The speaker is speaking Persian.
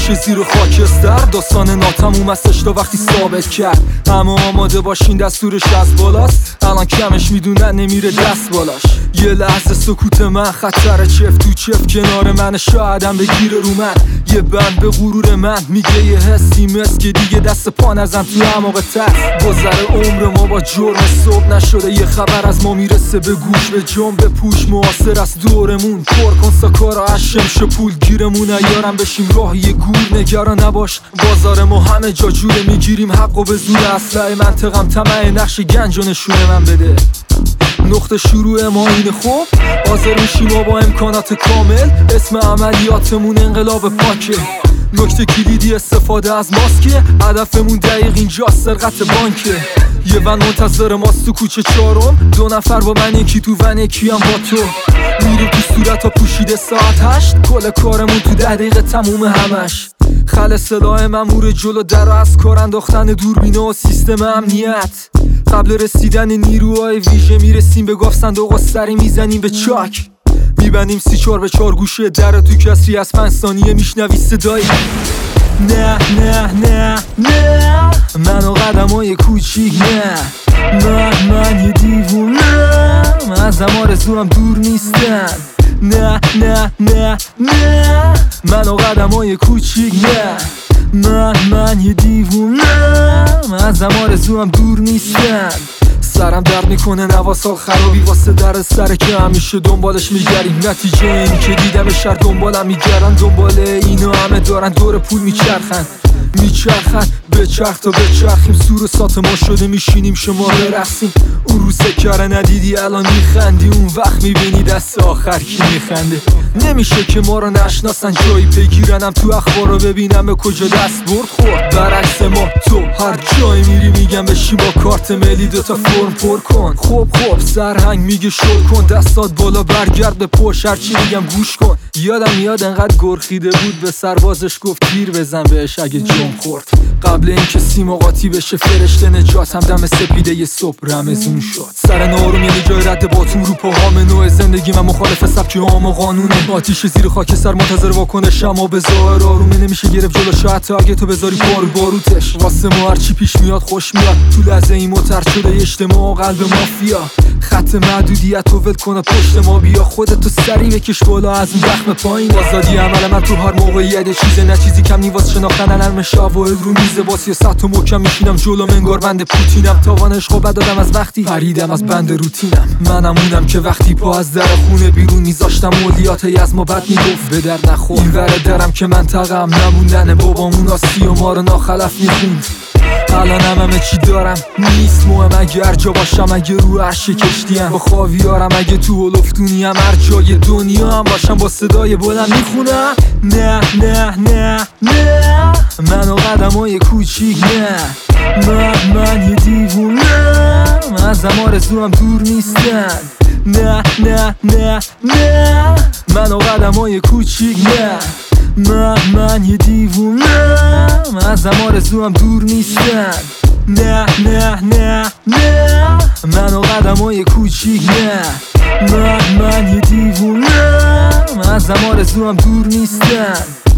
آتیش زیر خاکستر، داستان ناتموم استش تا وقتی ثابت کرد. همه آماده باشین دستورش از بالاست، الان کمش میدونن نمیره دست بالاش. یه لحظه سکوت من خطر، چف تو چف کنار من، شایدم بگیره رو من. یه بند به غرور من میگه یه حسی مثل که دیگه دست پا نزن تو اعماق تر. گذر عمر ما با جرم صبح نشده، یه خبر از ما میرسه به گوش، به جنب به پوش معاصر از دورمون. پر کن سکارا اشم پول گیرمون، ایارم بشیم راه یه گور. نگران نباش بازار ما همه جا جوره، میگیریم حقو به زور اسلحه. منطقم طمع نقش گنج و نشونه من بده. نقطه شروع ما اینه خب حاضر میشیم با امکانات کامل. اسم عملیاتمون انقلاب پاکه. نکته کلیدی استفاده از ماسکه، هدفمون دقیق اینجاست سرقت بانکه. یه ون منتظر ماست تو کوچه چارم، 2 نفر با من، یکی تو ون یکی هم با تو. میریم تو صورتا پوشیده ساعت 8، کل کارمون تو 10 دقیقه تموم همش. خل صدای مامور جلو در از کار انداختن دوربینه و سیستم امنیت. قبل رسیدن نیروهای ویژه میرسیم به گاف صندوق و سری میزنیم به چاک. میبندیم 34 به 4 گوشه در تو کسری از 5 ثانیه میشنوی صدای نه نه نه نه. من و قدمای کوچیک نه من یه دیوونم، از هم آرزوام دور نیستن. نه نه نه نه. من و قدمای کوچیک من یه دیوونم، از هم آرزوام دور نیستن. سرم درد میکنه نواسال خرابی واسه در سر که همیشه دنبالش میگریم. نتیجه اینی که دیدم شهر دنبالم میگردن، دنباله اینو همه دارن دور پول میچرخن. بچرخ تا بچرخیم، سور و سات ما شده میشینیم شما برقصیم. اون رو سکره ندیدی الان میخندی، اون وقت میبینی دست آخر کی میخنده. نمیشه که ما رو نشناسن جایی بگیرنم تو اخبار رو ببینم به کجا دست برد خورد. برعکس ما تو هر جایی میری میگم بشی با کارت ملی 2 تا فرم پر کن. خب سرهنگ میگه شل کن، دستات بالا برگرد به پشت، هرچی میگم گوش کن. یادم میاد انقدر گرخیده بود به سربازش گفت تیر بزن بهش اگه جم خورد. قبل اینکه سیم قاطی بشه فرشته نجاتم، دم سپیده یه صبح رمزون شد. سر ناروم یعنی جای رد باتون رو پاهام. نوع زندگی من مخالف سبک عام و قانونه. آتیش زیر خاکستر منتظر واکنش، اما به ظاهر آرومه نمیشه گرفت جلوش حتی اگه تو بذاری بارو باروتش. واسه ما هرچی پیش میاد خوش میاد، تو لحظه این متر شده اجتماع قلب مافیا. خط محدودیت رو ول کنه پشت ما بیا، خودتو سری بکش بالا از این زخم پایین. آزادی عمل من تو هر موقعیت یه چیزه، نه چیزی کم نیواز شناختن علم شواهد رو میزه. با 300 محکم میشینم جلو منگار بند پوتینم. تاوان عشقو بدادم از وقتی پریدم از بند روتینم. منم اونم که وقتی پا از در خونه بیرون میذاشتم مولیاتی از ما بد میگفت به در نخور. این ور درم که منطقم نموندن بابامون آسی و ما رو ناخلف میخوند. الان همه چی دارم نیست مهم اگر جا باشم، اگه رو عرش کشتیم با خاویارم، اگه تو هلفتونیم هر جای دنیا هم باشم با صدای بلند میخونم نه نه نه نه. من و قدمای کوچیک من یه دیوونم، از هم آرزوام دور نیستن. نه نه نه نه. من و قدمای کوچیک من یه دیوونم، از هم آرزوام دور نیستن. نه نه نه نه. من و قدمای کوچیک من یه دیوونم، از هم آرزوام دور نیستن.